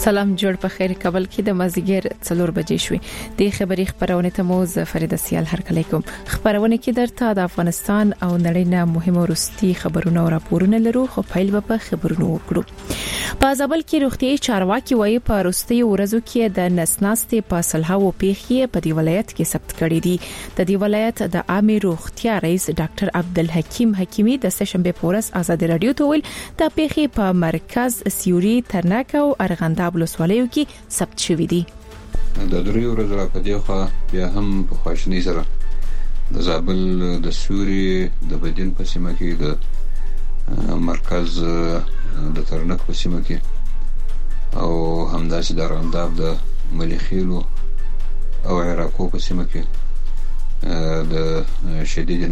سلام جوړ په خیر کابل کې د مازیګر 4 بجې شوې د خبري خبرونه ته مو فرید سیال هرکلی کوم خبرونه کې درته د افغانستان او نړۍ نه مهمه ورستي خبرونه او راپورونه لرو خو پیل په خبرونو وکړو په زابل کې روغتي چارواکي وایي په وروستي ورځو کې د نسناستې په سلهاو پیښې په دی ولایت کې ثبت کړي دي د دی ولایت د عامه روغتیا رئیس ډاکټر عبدالحکیم حکیمی د سشنبه پورس آزاد رادیو ته ویل د پیښې په مرکز سیوري ترناک او ارغنداب ولسوالیو کې ثبت شوې دي د درې ورځې راپدې خو بیا هم په خواشنۍ سره د زابل د سوري د بدین په سیمه کې د مرکز د ترنک په سیمه کې او همداسې د ارغنداب د مليخیلو او عراقو په سیمه کې د شدید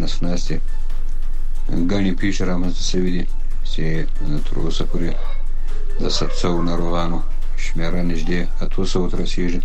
نسناستې غني پیښې رامنځته شوې دي چې تر اوسه پورې د 700 ناروغانو شمیره نږدې 800 تر رسیدي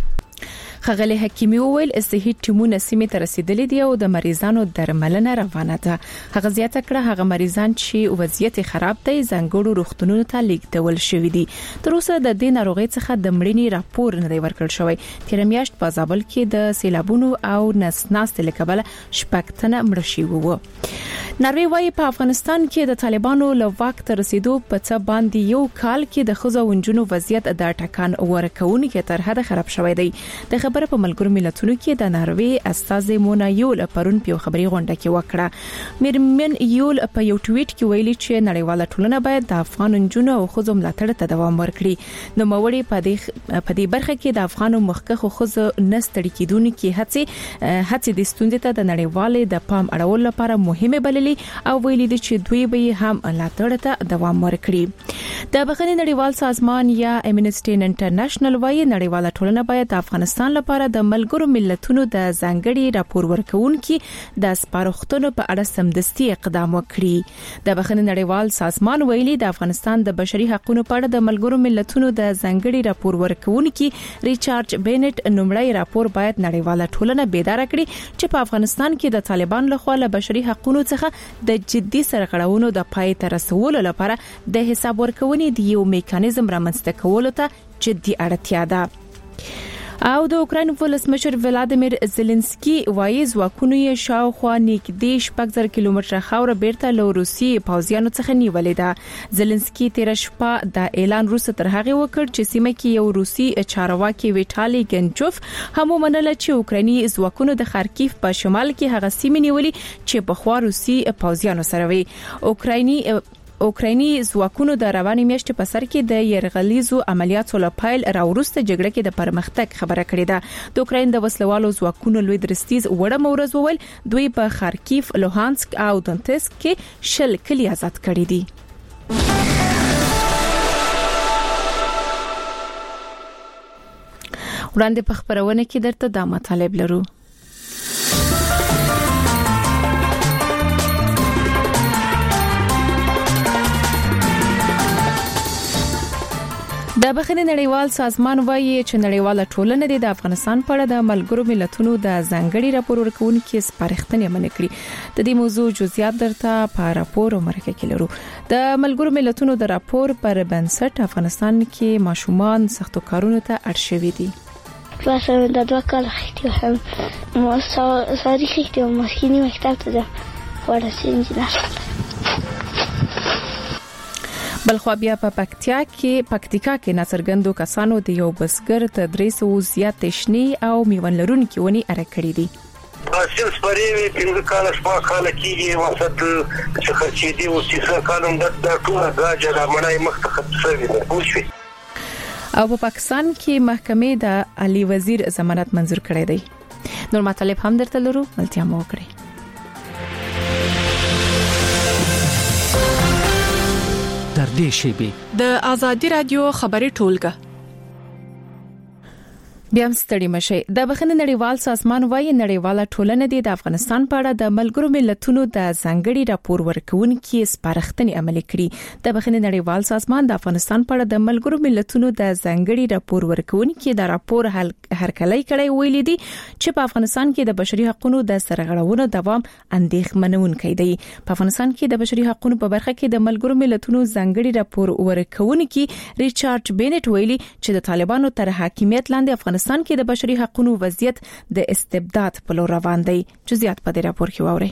خغلی حکیمی وویل صحي ټیمونه سیمه ته رسیدلي دي او د مریضانو درملنه روانه ده هغه زیاته کړه هغه مریضان چې وضعیت خراب دي زنګړو روغتونونو ته لیږدول شوې دي تر اوسه د دې ناروغي څخه د مړینې راپور نه دی ورکړل شوی تیر میاشت په زابل کې د سیلابونو او نسناست لکبل شپږتنه مړ شوی وو ناروی وايي په افغانستان کې د طالبانو له واک ته رسیدو په څه باندې یو کال کې د خزو ونجونو وضعیت د ټکان ورکوونکو تر حد خراب شوی دی د خبره په ملګرو ملتونو کې د ناروی استاذ مونا یول پرون په خبري غونډه کې وکړه میرمن یول په یو ټویټ کې ویلي چې نړیواله ټولنه باید د افغان ونجونو او خزو ملاتړ ته دوام ورکړي نو موري په دې برخه کې د افغانو مخکخو خزو نستړي کیدونکو هڅې د ستوندې ته د نړیوالې د پام اړول لپاره مهمه بللي او ویلي دي چې دوی به هم ملاتړ ته دوام ورکړي د بخښنې نړیوال سازمان یا امنسټي انټرنیشنل وايي نړیواله ټولنه باید د افغانستان لپاره د ملګرو ملتونو د ځانګړي راپور ورکونکو د سپارښتنو په اړه سمدستي اقدام وکړي د بخښنې نړیوال سازمان ویلي د افغانستان د بشري حقوقو په اړه د ملګرو ملتونو د ځانګړي راپور ورکونکو ریچارډ بینټ نومړی راپور باید نړیواله ټولنه بیدار کړي چې په افغانستان کې د طالبان لخوا له بشري حقوقو څخه د جدي سرغړونو د پای ته رسولو لپاره د حساب ورکونې د یو میکانیزم رامنځته کولو ته جدي اړتیا ده او د اوکراین ولسمشر ولادیمیر زيلنسکي وایي ځواکونه یې شاوخوا نږدې 6,000 کیلومتره خاور بیرته له روسي پوځیانو څخه نیولې ده زيلنسکي تیر شپه د اعلان روسه تر هغه وکړ چې سیمه کې یو روسي چارواکي ویټالي ګنچوف هم ومنله چې اوکرایني ځواکونه د خارکیف په شمال کې هغه سیمه نیولې چې په خوا روسي پوځیانو سره وي اوکرایني ځواکونو د رواني میاشتې په سر کې د يرغلیزو عملیاتو لپاره راورسته جګړه کې د پرمختګ خبره کړې ده د اوکراین د وسلوالو ځواکونو لوی درستیز وړه مورز وویل دوی په خارکیف لوهانسک او دونتسک کې شل کلی آزاد کړي دي وړاندې په خبرونه کې درته د مطالب لرو د بخښنې نړیوال سازمان وايي چې نړیواله ټولنه د افغانستان په اړه د ملګرو ملتونو د ځانګړي راپور ورکونکو سپارښتنې منې کړې د دې موضوع جزئیات درته په راپور او مرکه کې لرو د ملګرو ملتونو د راپور پر بنسټ افغانستان کې ماشومان سختو کارونو ته اړ شوي دي مثلا د 2 کال خېټه هم مو ساري خېټه مسکینی مکتب ته ده ورسې انجینر بلخو بیا په پکتیکا کې ناڅرګندو کسانو د یو بسګر ته 300 زیات شنی او میوه لرونکي ونی اره کړې دي حاصل سپریوي 5 کال شپه کال کېږي وسط چې خرچې دي او چې کالم د ټول غاجه رامنای مخته خطسوي ده پوښي او په پاکستان کې محکمې د علي وزیر ضمانت منظور کړی دی نور مطالب هم درته لرو ملتیا مو کړی د آزادی رادیو خبري ټولګه بیا هم ستړي مشي. د بخښنې نړیوال سازمان وايي نړیواله ټولنه د افغانستان په اړه د ملګرو ملتونو د ځانګړي راپور ورکونکي سپارښتنې عملي کړي. د بخښنې نړیوال سازمان د افغانستان په اړه د ملګرو ملتونو د ځانګړي راپور ورکونکي د راپور هرکلی کړی ویلي دي چې په افغانستان کې د بشري حقوقو د سرغړونو دوام اندېښمنونکی دی. په افغانستان کې د بشري حقوقو په برخه کې د ملګرو ملتونو ځانګړي راپور ورکونکي ریچارډ بینټ ویلي چې د طالبانو تر حاکمیت لاندې افغانستان کې د بشري حقوقو وضعیت د استبداد په لور روان دی. جزئیات په دې راپور کې واورئ.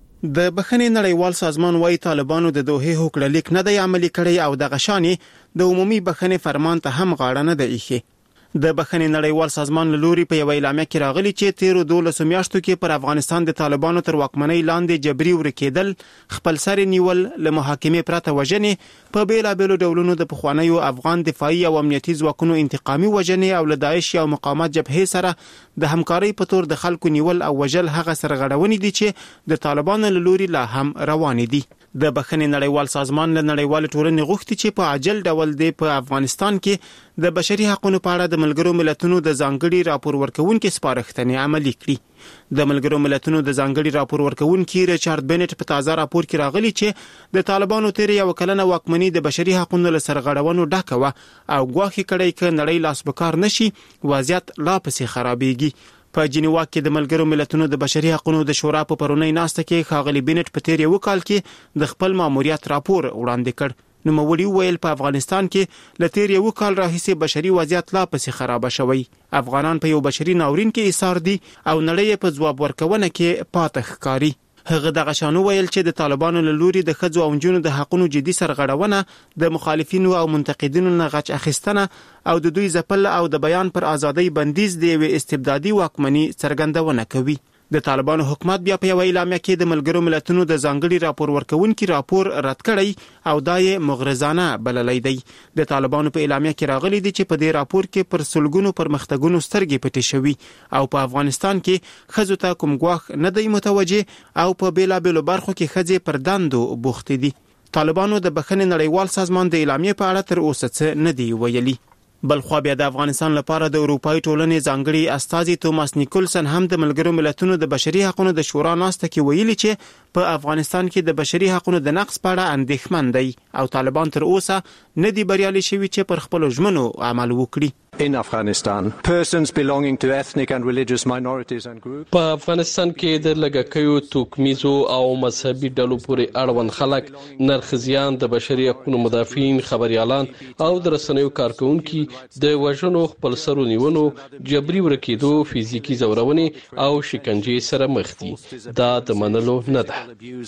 د بخښنې نړیوال سازمان وايي طالبانو د دوحې هوکړه لیک نه دی عملي کړی او د غشاني د عمومي بخښنې فرمان ته هم غاړه نه دی ایښې. د بخښنې نړیوال سازمان له لوري په یو اعلامیه کې راغلي چې 13 میاشتو کې پر افغانستان د طالبانو تر واکمنۍ لاندې جبري ورکېدل، خپل سر نیول، له محاکمې پرته وژنې، په بیلابېلو ډولونو د پخوانیو افغان دفاعي او امنیتي ځواکونو انتقامي وژنې او له داعش او مقاومت جبهې سره د همکارۍ په تور د خلکو نیول او وژل هغه سرغړونې دي چې د طالبانو له لوري لا هم روان دي. د بخښنې نړیوال سازمان له نړیوال ټولنې غوښتي چې په عاجل ډول په افغانستان کې د بشري حقوقو په اړه د ملګرو ملتونو د ځانګړي راپور ورکونکي سپارښتنې عملي کړي. د ملګرو ملتونو د ځانګړي راپور ورکونکي ریچارډ بینټ په تازه راپور کې راغلي چې د طالبانو تیر یو کلنه واکمنۍ د بشري حقوقو له سرغړونو ډکه و او ګواښ کړي چې نړۍ لاس بکار نشي، وضعیت لا پسې خرابېږي. په جنیوا کې د ملګرو ملتونو د بشري حقوقو د شورا په پرونی ناسته کې ښاغلي بینټ په تیر یو کال کې د خپل ماموریت راپور وړاندې کړ. نوموړي ویل په افغانستان کې ل تیر یو کال راهیسې بشري وضعیت لا پسې خراب شوی. افغانان په یو بشري ناورین کې ایثار دي او نړۍ په ځواب ورکونه کې پاتې ښکاري. هغه د غشانو ویل چې د طالبانو له لوري د ښځو او نجونو د حقوقو جدي سرغړونه، د مخالفینو او منتقدینو نه غچ اخیستنه او د دوی ځپل او د بیان پر ازادۍ بندیز د یوې استبدادي واکمنۍ څرګندونه کوي. د طالبانو حکومت بیا په یو اعلامیه کې د ملګرو ملتونو د ځانګړي راپور ورکونکي راپور رد کړی او دا یې مغرضانه بللی دی. د طالبانو په اعلامیه کې راغلي دي چې په دې راپور کې پر سلګونو پرمختګونو سترګې پټې شوي او په افغانستان کې ښځو ته کوم ګواښ نه دی متوجه او په بیلابېلو برخو کې ښځې پر دندو بوختې دي. طالبانو د بخښنې نړیوال سازمان د اعلامیې په اړه تر اوسه څه نه دی ویلي. بلخوا بیا د افغانستان لپاره د اروپאי ټولنې ځانګړي استازي توماس نیکولسن هم د ملګرو ملتونو د بشري حقوقو د شورا ناسته کې ویلي چې په افغانستان کې د بشري حقوقو د نقض په اړه اندېښمن دی او طالبان تر اوسه نه دي بریالي شوي چې پر خپل ژمنو عمل وکړي. In Afghanistan, persons belonging to ethnic and religious minorities and groups. په افغانستان کې د لږکیو، توکمیزو او مذهبي ډلو پورې اړوند خلک، نرخزیان، د بشري حقوقو مدافعین، خبريالان او د رسنیو کارکونکي د وژنو، خپل سرو نیونو، جبري ورکېدو، فزیکی ځورونې او شکنجې سره مخ دي. دا د منلو نه ده.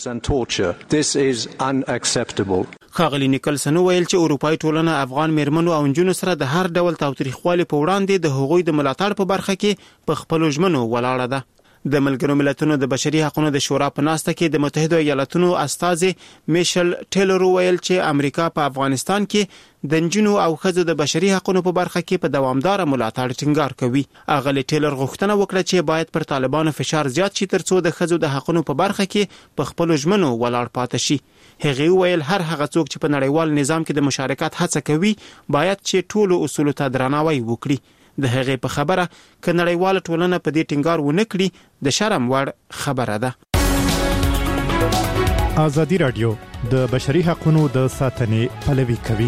This is unacceptable. ښاغلي نیکلسن ویل چې اروپאי ټولنه افغان میرمنو او نجونو سره د هر ډول تاوتریخوالي په وړاندې د هغوی د ملاتړ په برخه کې په خپل ژمنو ولاړه ده. د ملګرو ملتونو د بشري حقوقو د شورا په ناسته کې د متحده ایالاتونو استازي میشل ټیلر ویل چې امریکا په افغانستان کې د نجونو او ښځو د بشري حقوقو په برخه کې په دوامدار ملاتړ ټینګار کوي. اغلی ټیلر غوښتنه وکړه چې باید پر طالبانو فشار زیات شي ترڅو د ښځو د حقوقو په برخه کې په خپل ژمنو ولاړ پاتې شي. هغه ویل هر هغه څوک چې په نړیوال نظام کې د مشارکت هڅه کوي باید چې ټولو اصولو ته درناوی وکړي. د هغې په خبره ک نړیواله ټولنه په دې ټینګار ونه کړي د شرم وړ خبره ده. ازادي رادیو د بشري حقوقو د ساتنې پلوي کوي.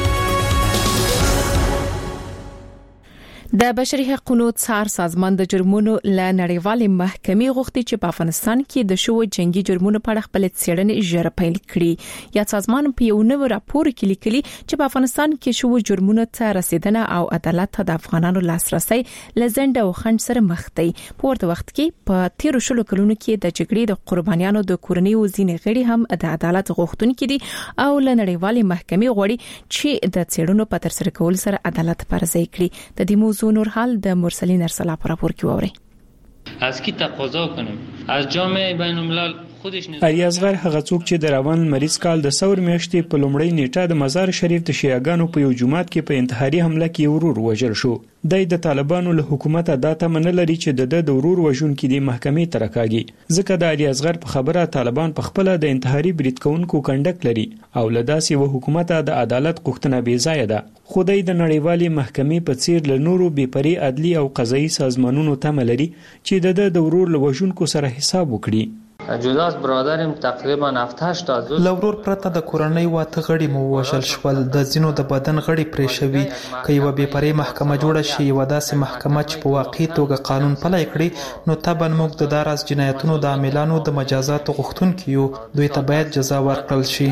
د بشري حقوقو څار سازمان د جرمونو له نړیوالې محکمې غوښتي چې په افغانستان کې د شوو جنگي جرمونو په اړه خپل څېړنې ژر پیل کړي. یا سازمان په یو نوو راپور کې لیکلي چې په افغانستان کې شوو جرمونو ته رسیدنه او عدالت ته د افغانانو لاسرسي لزند او خنډ سره مخ دی. په ورته وخت کې په 13 کلونو کې د جګړې د قربانیانو د کورنیو ځینې غړي هم د عدالت غوښتونکي دي او له نړیوالې محکمې غواړي چې د څېړنو په تر سره کول سره عدالت پرځای کړي. د دې موضوع نور حال د مرسلین ارسلا په راپور کې ووري. از کی تقاضا کنیم از جامعه بین الملل علي اصغر هغه څوک چې د روان مریض کال د ثور میاشتې په لومړۍ نیټه د مزار شریف د شیعاګانو په یو جماعت کې په انتحاري حمله کې ورور وژل شو. د طالبانو له حکومت د تمن لري چې د ورور وژونکو د محکمې تر کاږي، ځکه د علي اصغر په خبره طالبان په خپل د انتحاري برید کوونکو کنډک لري او لداسي و حکومت د عدالت غوښتنه بې ځای ده. خدای د نړیوالې محکمې په څیر له نورو بېپري عدلي او قضایي سازمانونو تمه لري چې د ورور وژونکو سره حساب وکړي. جداس برادرم تقریبا 7-8 تا لورور پرته د کورنۍ واته غړي مو وژل شول، د ځینو د بدن غړي پرې شوي. که یوه بېپرې محکمه جوړه شي، یوه داسې محکمه چې په واقعي توګه قانون پلی کړي، نو طبعا موږ د داراز جنایتونو د عاملانو د مجازاتو غوښتونکي یو، دوی ته باید جزا ورکړل شي.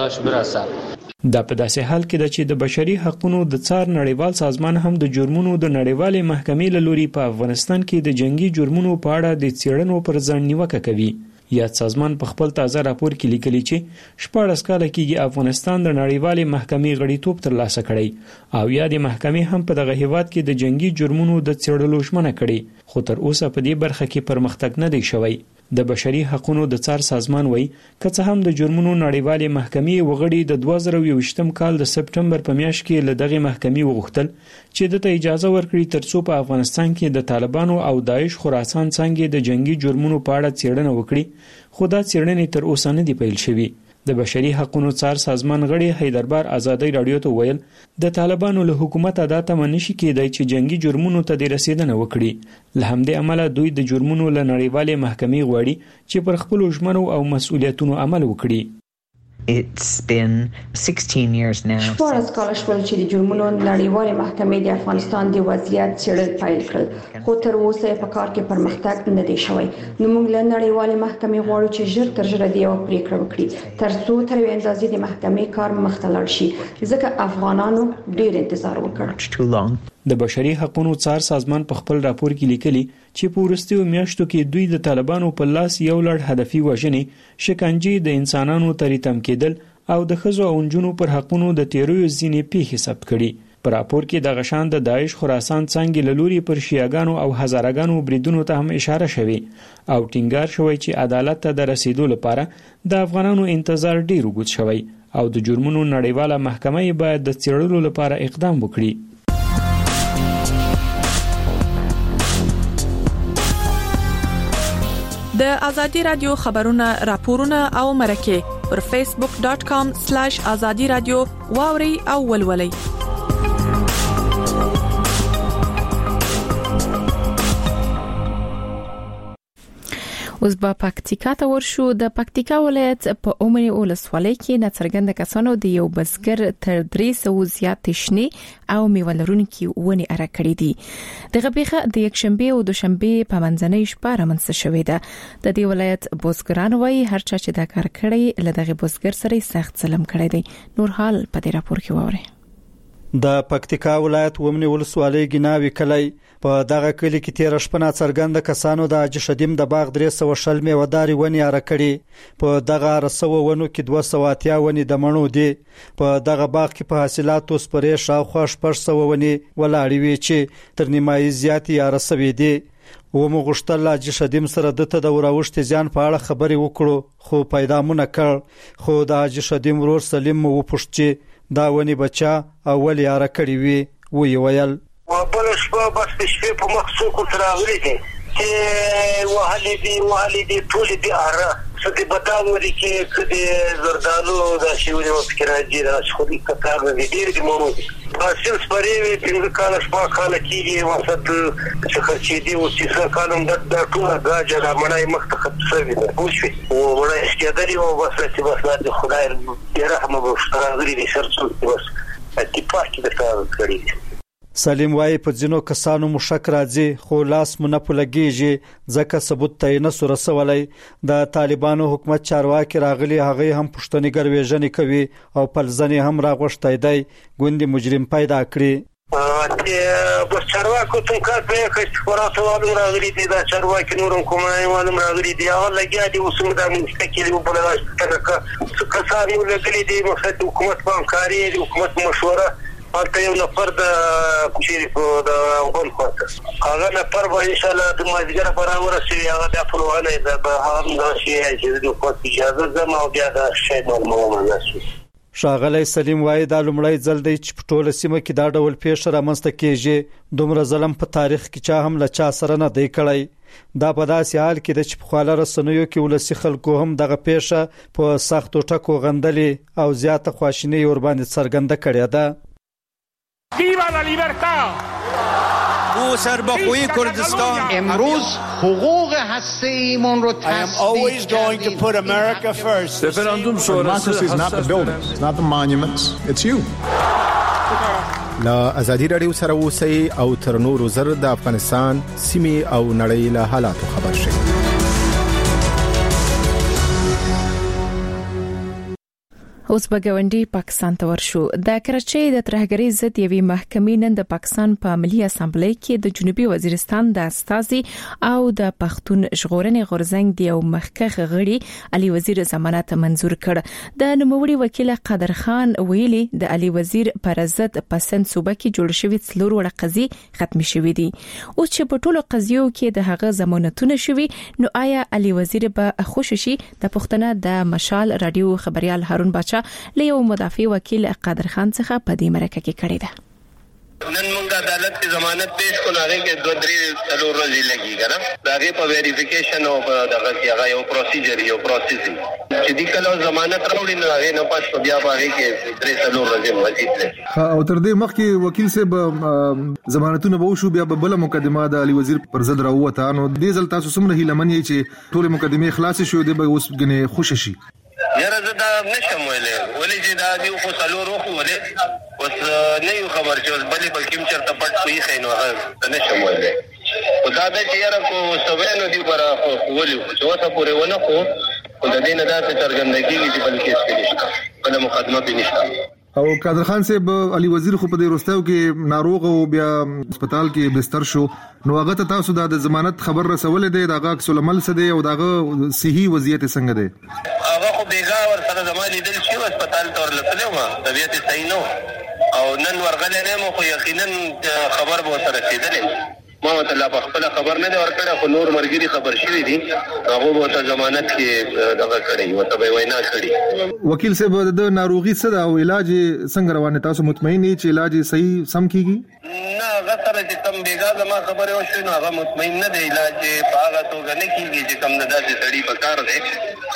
دا په داسې حال کې ده چې د بشري حقوقو د څار نړیوال سازمان هم د جرمونو د نړیوالې محکمې له لوري په افغانستان کې د جنگي جرمونو په اړه د څېړنو پر ځان نیوکه کوي. یاد سازمان په خپل تازه راپور کې لیکلي چې 14 کاله کېږي افغانستان د نړیوالې محکمې غړیتوب ترلاسه کړی او یا د محکمې هم په دغه هیواد کې د جنگي جرمونو د څېړلو ژمنه کړې، خو تر اوسه په دې برخه کې پرمختګ نه دی شوی. د بشري حقوقو د څار سازمان وایي که څه هم د جرمونو نړیوالې محکمې وغړي د 2021 کال د سپټمبر په میاشت کې له دغه محکمې وغوښتل چې دته اجازه ورکړي ترڅو په افغانستان کې د طالبانو او داعش خراسان څنګه د جنگي جرمونو په اړه څېړنه وکړي، خو دا څېړنې تر اوسه نه دی پیل شوی. د بشري حقوقو څار سازمان غړي حیدربار ازادي رادیو ته ویل د طالبانو له حکومت ادا ته منشي کېدای چې جنگي جرمونو ته د رسیدنه وکړي. له همدې عمله دوی د جرمونو له نړیوالې محکمې غواړي چې پر خپل ژمنو او مسؤلیتونو عمل وکړي. It's been 16 years now. 14 کال شول چې د جرمونو نړیوالې محکمې د افغانستان د وضعیت څېړل پیل کړل، خو تر اوسه په کار کې پرمختګ نه دی شوی. نو موږ له نړیوالې محکمې غواړو چې ژر تر ژره د یو پریکړه وکړي ترڅو تر یو اندازې د محکمې کار مخ ته لاړ شي، ځکه افغانانو ډېر انتظار وکړ. د بشري حقوقو څار سازمان په خپل راپور کې لیکلي چې په وروستیو میاشتو کې دوی د طالبانو په لاس یو لړ هدفي وژنې، شکنجې، د انسانانو تریتم کېدل او د ښځو او نجونو پر حقونو د تیرویو ځینې پیښې ثبت کړي. په راپور کې د غشان د داعش خراسان څنګه له لوري پر شیعاګانو او هزارهګانو بریدونو ته هم اشاره شوې او ټینګار شوی چې عدالت ته د رسیدو لپاره د افغانانو انتظار ډیر اوږد شوی او د جرمونو نړیواله محکمه باید د څېړلو لپاره اقدام وکړي. د ازادي رادیو خبرونه، راپورونه او مرکه پر facebook.com/azadi radio واوري او ولولي. اوس به پکتیکا ته ورشو. د پکتیکا ولایت په اومنی ولسوالۍ کې ناڅرګند کسانو د یو بزګر تر 300 زیات شنی او میوه لرونکي ونې اره کړې دي. دغه پیښه د یکشنبه او دوشنبه په منځنۍ شپه رامنځته شوې ده. د دې ولایت بزګران وایي هر چا چې دا کار کړی له دغه بزګر سره سخت ظلم کړی دی. نور حال په دې راپور کې ووري. د پکتیکا ولایت ومنی ولسوالۍ ګناوي کلی په دغه کلی کې 13 شپه ناڅرګند کسانو د حاجي شدیم د باغ 300 شل میوهداري ونې اره کړي. په دغه رسو ونو کې 280 ونې د مڼو دي. په دغه باغ کې په حاصلاتو سپرې شاوخوا 600 ونې ولاړې وي چې تر نیمایي زیاتې اره سوي دي. ومغشتل حاجي شدیم سره دته د وراوشت ځان په اړه خبرې وکړو خو پیدا مونږ کړ. خو د حاجي شدیم ورور سلیم مو وپوښت چې دا ونی بچا اول یاره کړی وی ویل بل شپه بس شپې په مخصوص تر راغلی دي چې وهلي دي ټول دي اره څه بدام لري کې کدي زردالو دا شیونه او فکر راځي دا خو دې کار نه دی د مونږ حاصل سپرې په کال شپه کال کېږي وسط چې خرچې دي او چې کالم د ټول غاجه مړای مخته خپسوي ده خو شي او مړای استعدادي او بس د خدای رحم او شکر دې سرڅو بس اتفاق د کار کړی. سلیم وايي په ځینو کسانو مشک راځي خو لاس مونږ په لګيږي ځکه ثبوت ته نه سورسولای. د طالبانو حکومت چارواکي راغلي هغه هم پښتني ګرويژنې کوي او پلځنې هم راغوښتای دی ګوندې مجرم پیدا کړی. بس چارواکو ته کار پرې کړ خبراتو والو راغلي دي دا چارواکي نورم کومای والو راغلي دي هغه لګیا دي اوس موږ د مستقلی په لاره کې کسان یو لګلي دي مخه حکومت په همکاري حکومت مشوره هلته یو نفر د چیرې په د بل خواته هغه نفر به انشاءالله د مازدیګر په راورسېږي هغه بیا فلوانی ده به هم داسې چې د خواته اجازه ځم او بیا دا شی معلومومه داسې. ښاغلی سلیم وایي دا لومړی ځل دی چې په ټوله سیمه کې دا ډول پیښه رامنځته کیږي. دومره ظلم په تاریخ کې چا هم له چا سره نه دی کړی. دا په داسې حال کې د چې په خواله رسنیو کې ولسی خلکو هم دغه پیښه په سختو ټکو غندلې او زیاته خواشیني ورباندې څرګنده کړې ده. ویوا لا لیبرتا او سربخوی کردستان امروز حقوق هسته‌ایمون رو always going to put America first. Referendum sonrası is not the buildings, it's not the monuments, it's you. لا ازادي رادیو سره اوسئ او تر نورو زر د افغانستان سیمې او نړۍ له حالاتو خبر شئ. اوس بګوندی پاکستان ته ورشو. د کراچۍ د ترهګرۍ ضد یوې محکمې نن د پاکستان په ملي اسامبلۍ کې د جنوبي وزیرستان د استازي او د پښتون ژغورنې غورځنګ د یو مخکښ غړي علي وزیر ضمانت منزور کړ. د نوموړي وکیل قادر خان ویلي د علي وزیر پر ضد پسند صوبه کې جوړ شوی څلور وړ قضیې ختم شوې دي. اوس چې په ټولو قضیو کې د هغه ضمانتونه شوي نو آیا علي وزیر به خوش شي؟ د پښتنه د مشال رادیو خبريال هارون باچا له یو مدافع وکیل قادر خان څخه په دې مرکه کې کړی ده. نن موږ عدالت کی ضمانت پیش کو نه کې 2-3 ورځې لګي کنه دا غي په ویریفیکیشن او دغه کې هغه یو پروسیجر یو پروسیسینګ چې د کله ضمانت راوړي نه هغه نه پښتو بیا باندې کې 3 ورځې مزید لګي. او تر دې مخکې وکیل صاحب ضمانتونه به شو بیا بل مقدمه د علي وزیر پر ضد راوته نو دې ځل تاسو سمره هیلمن یې چې ټول مقدمه خلاص شو دی به اوس غنه خوش شي. یاره زه دا نشم ویلې ولې چې دا دی خو څلور وخت ولې اوس نه یو خبر چې اوس بلې په کوم چرته پټ کوي خینو هغه نشم ویلې خدا دې چې یاره کو سوینو دی پر ولې چې اوسه پورې ونه خو د دې نه دا څرګندګي چې بلکې اس کې نشته بل مقدمه به نشته. او قادر خان صاحب علي وزیر خو په دې وروستیو کې ناروغ او بیا هسپتال کې بستر شو نو هغه ته تاسو د ضمانت خبر رسول دی دغه عکس العمل څه دی او دغه صحي وضعیت څنګه دی؟ هغه خو بیګا ور سره زمالي دل شي هسپتال ته ورلته ما طبيعت صحیح نو او نن ورغله نه مو خو یقینا خبر به سره رسیدلې ما ته په خپل خبر نه ورکړه خو نور مرګري خبر شوی دي هغه به ته ضمانت کې دغه کړی او ته وینا کړی. وکیل صاحب د ناروغي څه او علاج څنګه روانه تاسو مطمئن یې چې علاج صحیح سم کیږي؟ نه هغه سره چې تم بیګا زما خبره وشو نو هغه مطمئن نه دی علاج په هغه توګه نه کیږي چې کوم د داسې سړی په کار دی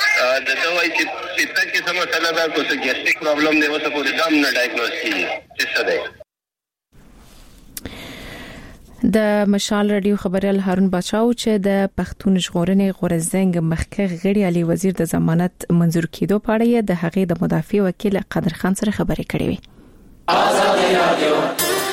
د دوای چې تاسو سم مثلا دا کوڅه ګیسټریک پرابلم دی اوسه پورې دام نه ډایګنوز کیږي چې څه دی. د مشال رادیو خبريال هارون باچاو چې د پښتون ژغورنې غورځنګ مخکښ غړي علي وزیر د ضمانت منزور کېدو په اړه د هغې د مدافع وکیل قادر خان سره خبرې کړې وي. آزادي رادیو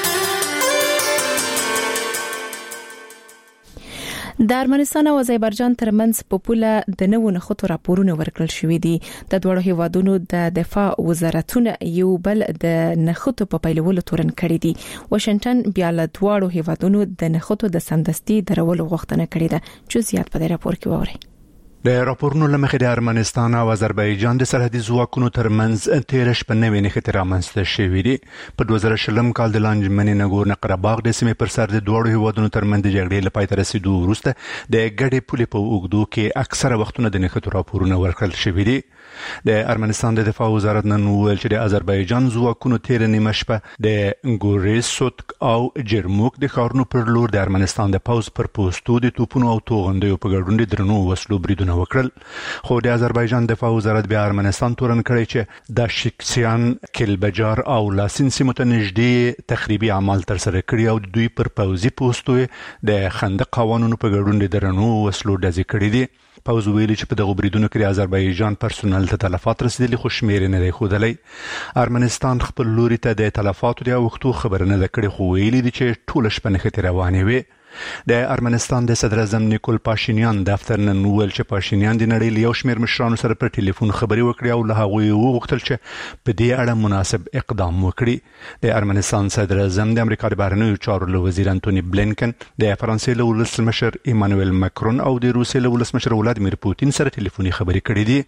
د ارمنستان او آذربایجان ترمنځ په پوله د نوو نخودو راپورونه ورکړل شوې دي. د دوه هیوادونو د دفاع وزارتونه یو بل د نخودو په پیلولو تورن کړی دي. واشنگټن بیا له دوه هیوادونو د نخودو د سمدستي درولو غوښتنه کړې ده. جزئیات په دې راپور کې ووري. د راپورونو لمخې د ارمنستان او آذربایجان د سرحدي ځواکونو ترمنځ تیر شپه نوې نښتې رامنځته شوې دي. په 2020 کال د لاندمنې نګورنو قرهباغ د سیمې پر سر د دوه هیوادونو ترمنځ د جګړې لپاره تر رسیدو وروسته د ګډې پولې په اوږدو کې اکثره وختونه د نښتو راپورونه ورکړل شوي دي. د ارمنستان د دفاع وزارت نن ویل چې د آذربایجان ځواکونو تیر نیمه شپه د ګورېسوت او جرموک د ښارونو پر لور د ارمنستان د پوځ پر پوسټو د توپونو او توغندیو په ګډون د درنو وسلو بریدونه وکړل. خو د آذربایجان دفاع وزارت بیا ارمنستان تورن کړی چې د شکسیان کلبجار او لاسین سیمو ته نږدې تخریبي اعمال تر سره کړي او دوی پر پوځي پوسټو د خندق قوانونو په ګډون د درنو وسلو ډزې کړي دي. پوز ویلي چې په دغه بریدونو کې د آذربایجان پرسونل ته تلفات رسیدلي خو شمیر نه دی ښودلی. ارمنستان خپل لوري ته د تلفاتو د وختو خبر نه ده کړې خو ویلي دي چې ټول شپه نښتې روانې وي. د ارمنستان د صدر اعظم نیکول پاشینیان دفتر نن ویل چې پاشینیان د نړۍ له یو شمېر مشرانو سره پر ټلیفون خبرې وکړې او له هغوی وغوښتل چې په دې اړه مناسب اقدام وکړي. د ارمنستان صدر اعظم د امریکا د بهرنیو چارو له وزیر انټونی بلینکن د فرانسې له ولسمشر ایمانوئل ماکرون او د روسیې له ولسمشر ولادیمیر پوتین سره ټلیفوني خبرې کړې دي.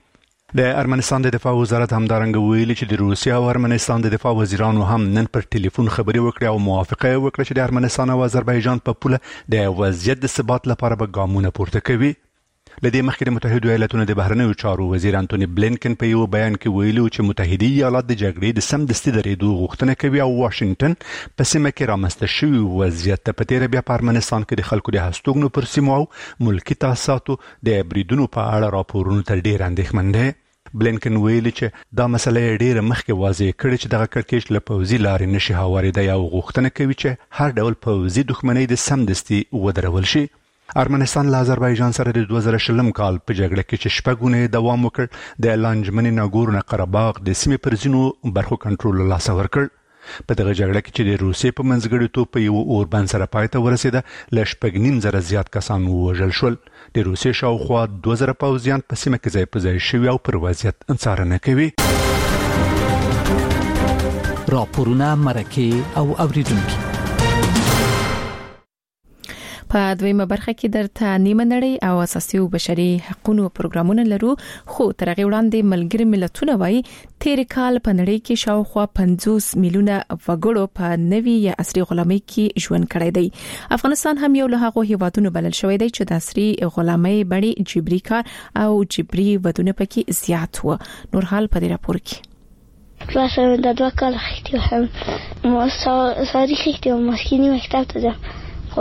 د ارمنستان د دفاع وزارت همدارنګه ویلي چې د روسیا او ارمنستان د دفاع وزیرانو هم نن پر ټلیفون خبرې وکړې او موافقه وکړه چې د ارمنستان او آذربایجان په پوله د وضعیت د ثبات لپاره به ګامونه پورته کوي. لدې مخکې د متحده ایالاتونو د بهرنیو چارو وزیر انټونی بلینکن په یو بیان کې ویلي چې متحده ایالات د جګړې د سمدستي درېدو غوښتنه کوي او واشنگټن په سیمه کې رامنځته شوی وضعیت ته په تیره بیا په ارمنستان کې د خلکو د هستوګنو پر سیمو او ملکی تاسیساتو د بریدونو په اړه راپورونو تر ډیر اندېښمن دی. بلینکن ویلي چې دا مسله ډیره مخکې واضح کړې چې دغه کړکېچ له پوځي لارې نشي هوارېدی او غوښتنه کوي چې هر ډول پوځي دښمنۍ د سمدستي ودرول شي. ارمنستان له آذربایجان سره د 2020 کال په جګړه کې چې شپږونه دوام وکړ د لانجمنې ناګورنو قرهباغ د سیمې پر ځینو برخو کنټرول له لاسه ورکړ. په دغه جګړه کې چې د روسیې په منځګړیتوب په یو اوربند سره پای ته ورسېده له 9,500 زیات کسان ووژل شول. د روسیې شاوخوا 2000 پوځیان په سیمه کې ځای په ځای شوي او پر وضعیت څارنه کوي. راپورونه مرکه او اوریدونکو په دویمه برخه کې درته نیمه نړۍ او اساسي او بشري حقوقو پروګرامونه لرو، خو تر هغه وړاندې ملګری ملتونه وایي تیر کال په نړۍ کې شاوخوا 50 میلیونه وګړو په نوي یا عصري غلامۍ کې ژوند کړی دی. افغانستان هم یو له هغو هیوادونو بلل شوی دی چې د عصري غلامۍ بړي جبري کار او جبري ودونه پکې زیات و. نور حال په دې راپور کې مثلا د 2 کال خېټه هم ما ساری خېټه مسکینی مکتب ته ځم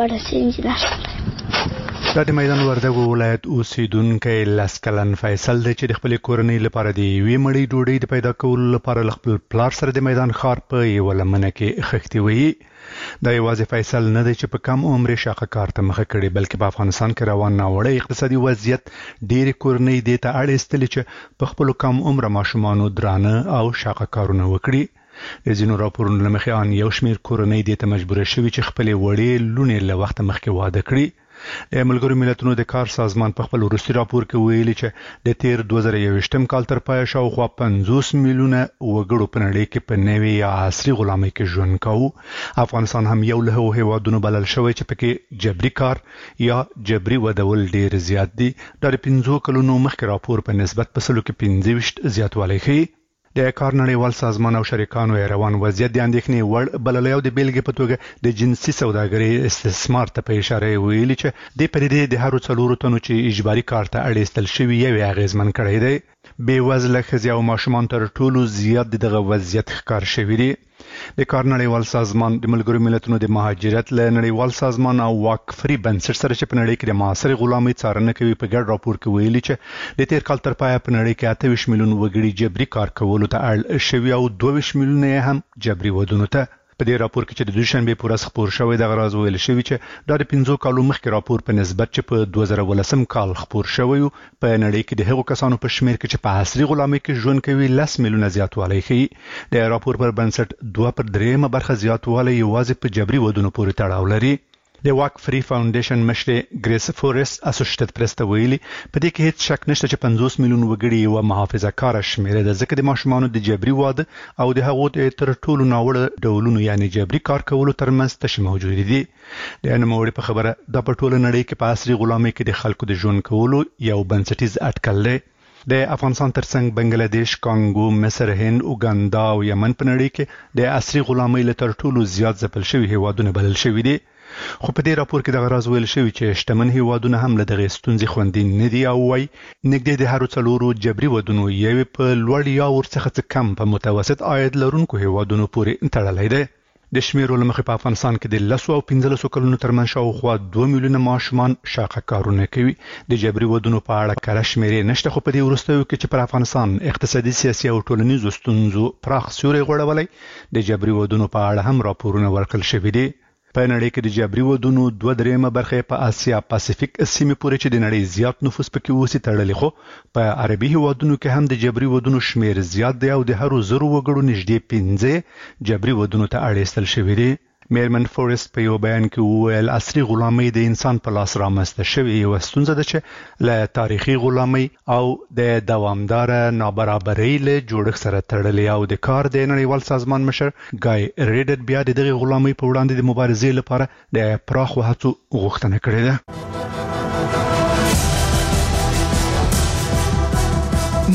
دا د میدان وردګو ولایت اوسیدونکو لسکلن فیصل دی چې د خپل کورنۍ لپاره د یوې مړۍ ډوډۍ د پیدا کولو لپاره خپل پلار سره د میدان ښار په یو لمنه کې خښتي وي. دا یوازې فیصل نه دی چې په کم عمر شاقه کار ته مخه کړي، بلکې په افغانستان کې روان ناوړه اقتصادي وضعیت ډېری کورنۍ دې ته اړ ایستلې چې په خپل کم عمر ماشومانو درانه او شاقه کارونه وکړي. د ځینو راپورونو له مخې ان یو شمېر کورنۍ دې ته مجبور شوي چې خپلې وړې لونې له وخته مخکې واده کړي. د ملګرو ملتونو د کار سازمان په خپل وروستي راپور کې ویلي چې د تیر 2021 کال تر پایه شاوخوا 50 میلیونه وګړو په نړۍ کې په نوي یا عصري غلامۍ کې ژوند کوي. افغانستان هم یو له هغو هیوادونو بلل شوی چې پکې جبري کار یا جبري ودول ډیر زیات دي. دا د 15 کلونو مخکې راپور په نسبت په سلو کې 15 زیاتوالی ښيي. د کار نړیوال سازمان او شریکانو روان وضعیت د اندېښنې وړ بللی او د بیلګې په توګه د جنسي سوداګرۍ استثمار ته په اشاره ویلي چې د پدیدې د هرو 4 تنو چې اجباري کار ته اړ ایستل شوي یو اغیزمن کړی دی. بېوزله ښځې او ماشومان تر ټولو زیات دغه وضعیت ښکار شوي دي. د کار نړیوال سازمان د ملګرو ملتونو د مهاجرت له نړیوال سازمان او واکفري بنسټ سره چې په نړۍ کې د معاصرې غلامۍ څارنه کوي په ګډ راپور کې ویلي چې د تیر کال تر پایه په نړۍ کې 28 میلیون وګړي جبري کار کولو ته اړ شوي او 22 میلیونه هم جبري ودونو ته. په دې راپور کې چې د دوشنبه پر ورځ خبر شوی د غراز ویل شوی چې دا د 15 کالو مخکې راپور په نسبت چې په 2018 کال خبر شوی په نړۍ کې د هغو کسانو په شمیر کې چې په عصري غلامۍ کې ژوند کوي 10 میلیونه زیاتوالی ښيي. د راپور پر بنسټ 2/3 برخه زیاتوالی یوازې په جبري ودونو پورې تړاو لري. د واک فری فاونډیشن مشر ګریس فورست اسوسییټډ پریس ته ویلي په دې کې هیڅ شک نشته چې 50 میلیون وګړي یو محافظه کار شمېر ده، ځکه د ماشومانو د جبري واده او د هغو تر ټولو ناوړه ډولونو یعنی جبري کار کولو ترمنځ تش موجود دي. د نوموړي په خبره د پټوله نړۍ کې په عصري غلامۍ کې د خلکو د ژوند کولو یو بنسټیز اټکل دی. د افغانستان ترڅنګ بنگلاديش، کانګو، مصر، هند، اوګاندا او یمن په نړۍ کې د عصري غلامۍ له تر ټولو زیات ځپل شوي هیوادونه بلل شوي دي. خو په دې راپور کې د غراز ویل شوی چې شتمن هیوادونه هم له دغه ستونزې خوندي نه دي او وايي نږدې د هرو 4 جبري ودونو یو په لوړ یا ورڅخه کم په متوسط عاید لرونکو هیوادونو پورې تړلی دی. د شمیرو لمخې په افغانستان کې د 10 او 15 کلونو ترمنځ شاوخوا 2 میلیونه ماشومان شاقه کارونه کوي. د جبري ودونو په اړه کره شمیرې نشته، خو په دې وروستیو کې چې پر افغانستان اقتصادي، سیاسي او ټولنیزو ستونزو پراخ سیوری غوړولی د جبري ودونو په اړه هم راپورونه ورکړل شوي دي. په نړۍ کې د جبري ودونو 2/3 برخه په آسیا پاسفیک سیمه پورې چې د نړۍ زیات نفوس پکې اوسي تړلې، خو په عربي هیوادونو کې هم د جبري ودونو شمیر زیات دی او د هرو 0 وګړو نږدې 15 جبري ودونو ته اړ ایستل شوي دي. میرمن فورست په یو بیان کې وویل عصري غلامۍ د انسان په لاس رامنځته شوې یو ستونزه ده چې له تاریخي غلامۍ او د دوامدار نابرابرۍ له جوړښت سره تړلې او د کار د نړیوال سازمان مشر ګای ریډر بیا د دغه غلامۍ په وړاندې د مبارزې لپاره د پراخو هڅو غوښتنه کړې ده.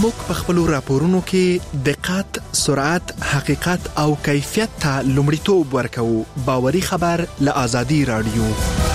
موږ په خپل راپورونو کې دقت، سرعت، حقیقت او کیفیت ته لومړیتوب ورکوو. باوري خبر له آزادي رادیو.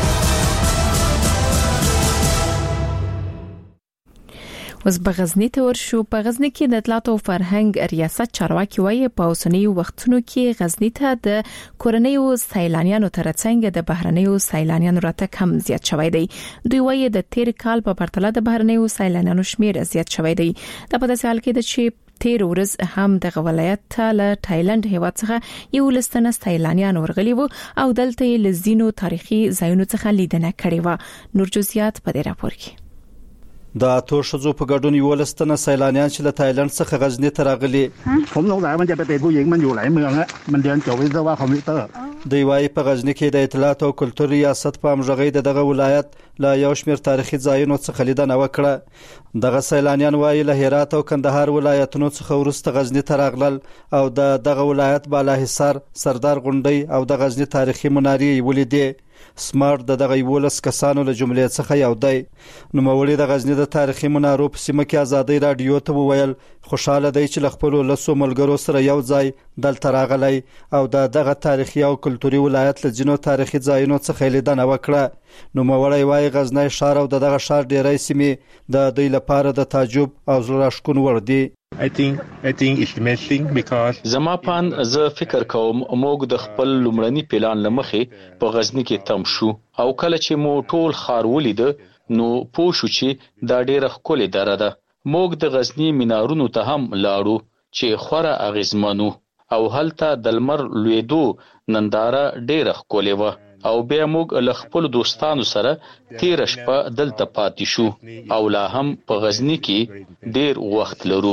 اوس بغزنی ته ورشو. په غزنی کې د اطلاعات او فرهنګ ریاست چارواکي وایي په اوسنیو وختونو کې غزنی ته د کورنیو سیلانیانو ترڅنګ د بهرنیو سیلانیانو راتګ هم زیات شوی دی. دوی وایي د تیر کال په پرتله د بهرنیو سیلانیانو شمیر زیات شوی دی. دا په داسې حال کې چې تیر ورځ هم د ولایت ته له تایلند هیواد څخه یو لستنه سیلانیان ورغلي وو او دلته لزینو تاریخي ځایونو څخه لیدنه کړې و. نور جزئیات په دې راپور کې. د اتو شذو په ګډون یو لستنه سیلانیان چې له تایلند څخه غزنی ته راغلي. ผมสงสัยมันจะไปเป็นผู้หญิงมันอยู่หลายเมืองฮะมันเรียนจบวิศวะคอมพิวเตอร์ دوی وايي په غزنی کې د اطلاعات او کلتور ریاست په امژغې دغه ولایت لا یو شمېر تاریخي ځایونو څخه لیدنه وکړه. دغه سیلانیان وايي له هرات او کندهار ولایتونو څخه ورسته غزنی ته راغلل او دغه ولایت بالاحصار، سردار غونډۍ او د غزنی تاریخي منارې ولیدې. سمارټ دغه 11 کسانو له جملې څخه یو دی. نو مولوی د غزنی د تاریخي منارو په سیمه کې آزادۍ رادیو ته وویل خوشاله دی چې خپل لسو ملګرو سره یو ځای دلته راغلی او دغه تاریخي او کلتوري ولایت له جنو تاریخي ځایونو څخه لیدنه وکړه. نو مولوی وايي غزنی شهر او دغه شهر ډیرای سیمې د دوی لپاره د تعجب او زړه راښکون وړ دي. I think it's amazing because زما پان زه فکر کوم موږ د خپل لومړني پلان لمخې په غزنی کې تم شو او کله چې مو ټول خار ولید نو پوه شو چې دا ډیره ښکلې دره ده. موږ د غزنی مینارونو ته هم لاړو چې خورا اغیزمنو او هلته د لمر لویدو ننداره ډیره ښکلې وه او بیا موږ له خپل دوستانو سره تیر شپه دلته پاتې شو او لا هم په غزنی کې ډیر وخت لرو.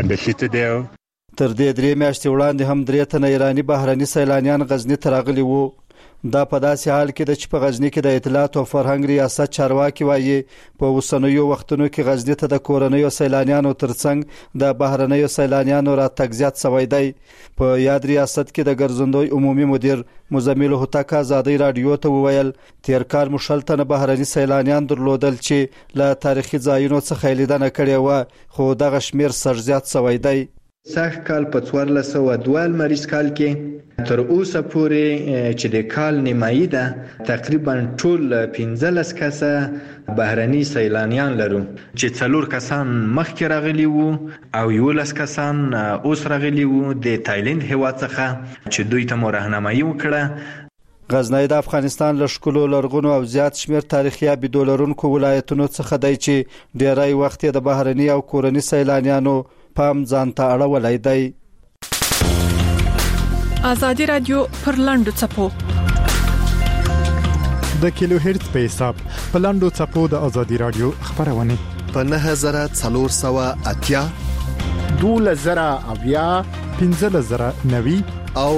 تر دې 3 میاشتې وړاندې هم 3 تنه ایرانی بهرني سیلانیان غزنی ته راغلي وو. دا په داسې حال کې د چې په غزنی کې د اطلاعات او فرهنګ ریاست چارواکي وایي په اوسنیو وختونو کې غزنی ته د کورنیو سیلانیانو ترڅنګ د بهرنیو سیلانیانو راتګ زیات شوی دی. په یاد ریاست کې د ګرځندوی عمومي مدیر مزمل هوتک آزادۍ رادیو ته وویل تیر کال مشلتنه بهرني سیلانیان درلودل چې له تاریخي ځایونو څخه لیدنه کړې و خو دغه شمیر سر زیات شوی دی. سږ کال په 1402 مریض کال کې تر اوسه پورې چې د کال نیمایي ده تقریبا ټول 15 کسه بهرني سیلانیان لرو چې 4 کسان مخکې راغلي وو او 11 کسان اوس راغلي وو د تایلند هیواد څخه چې دوی ته مو راهنمایي وکړه. غزنی د افغانستان له ښکلو لرغونو او زیات شمیر تاریخي ابیدو لرونکو ولایتونو څخه دی چې ډیری وخت د بهرني او کورني سیلانیانو پام ځان ته اړولای دی. آزادي رادیو پر لاندو چپو د کیلو هرتز په حساب په لاندو چپو د آزادي رادیو خبرونه په 9480 2000 1590 او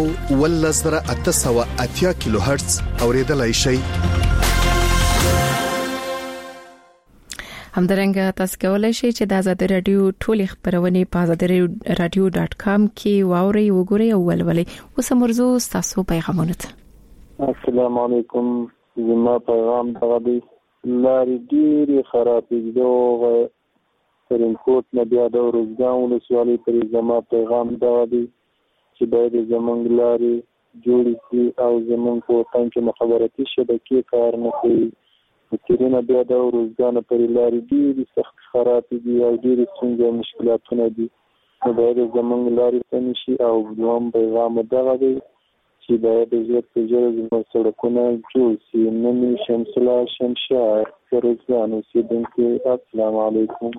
1880 کیلو هرتز اوریدلای شئ. همدارنګه تاسو کولای شئ چې د آزادي رادیو ټولې خبرونه په azadiradio.com کې واورئ وګورئ او ولولئ. اوس مرزو تاسو پیغامونه ته. السلام علیکم. زما پیغام دغه دی لارې ډېرې خرابې دوغه ترین کوټ نه بیا د روزګان ولسوالۍ پرې زما پیغام دغه دی چې باید زمونږ لارې جوړې شي او زمونږ په وطن کې مخابراتي شبکې کار نه کوي. تیرونه بیا د روزګان پرې لارې ډېرې سخت خرابې دي او ډېرې ستونزې او مشکلاتونه دي. نو باید زمونږ لارې سمې شي او دویم پیغام دغه دی چې باید ژر په ژر زموږ سړکونه جوړ شي. نن شمس الله شمشاد د روزګان اوسېدونکی. السلام علیکم.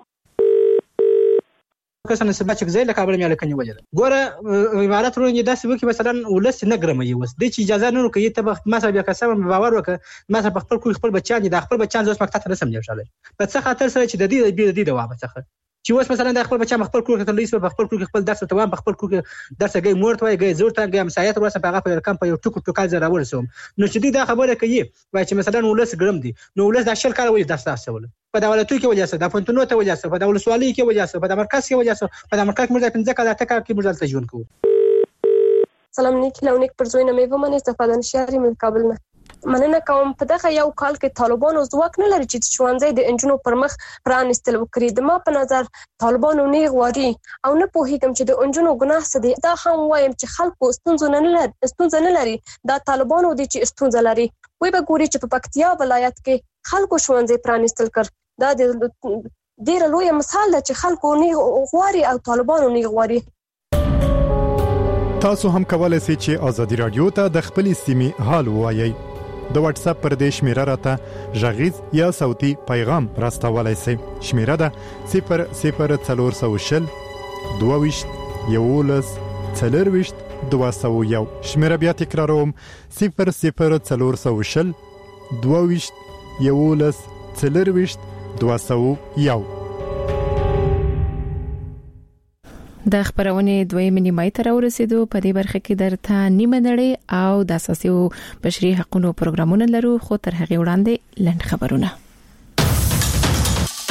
کسانه سبا چې ځای له کابل مې لکنی وجه ګوره عبارت ورونی داسې وکي مثلا ولس نه ګرمي وس د چې اجازه نه کوي ته ما سره بیا قسم باور وکړه ما سره خپل خپل بچان د خپل بچان زوس مکتب ته رسم جوړ شاله په څه خاطر سره چې د دې د دوام څخه چې وس مثلا د خپل بچا خپل کور کې تللی په خپل کور کې خپل درس ته وام په خپل کور کې درس گئی مورته وای گئی زور ته گئی مسایت ورسره په هغه په کم په یو ټکو ټکال زره ورسوم. نو چې دا خبره کوي وای چې مثلا ولس ګرم دي نو ولس د شل کال وای درس تاسول په دولتو کې وجاسه د فونټونو ته وجاسه په دولت سوالي کې وجاسه په مرکز کې وجاسه په مرکز مرزا 15 کال ته کې مرزا ته ژوند کو. سلام نیکی لونیک پر زوینه میوه من استفاده نشاری من کابل نه مننه کوم په دغه یو کال کې طالبانو ځواک نه لري چې ښوونځي د انجونو پر مخ پرانستل وکړي. د ما په نظر طالبانو نه غواړي او نه پوهیږم چې د انجونو ګناه څه دی. دا هم وایم چې خلکو ستونزه نه لري، دا طالبانو دي چې ستونزه لري. وای به ګوري چې په پکتیا ولایت کې خلکو ښوونځي پرانستل کړ. دا د ډیر لوی مثال دی چې خلکو نه غواړي او طالبانو نه غواړي. تاسو هم کولای شئ چې آزادي رادیو ته د خپل سیمې حال ووایئ. د واتس اپ پر دې شمیره راته ژغیز یا صوتي پیغام راستولای شئ. شمیره ده 00420 22 11 201. شمیره بیا تکراروم 00420 22 11 201. د خبرونه دویمه نیمه تر ورسېدو. په دې برخه کې درته نیمه نړۍ او د اساسي بشري حقوقو پروګرامونه لرو، خو تر هغه وړاندې لنډ خبرونه.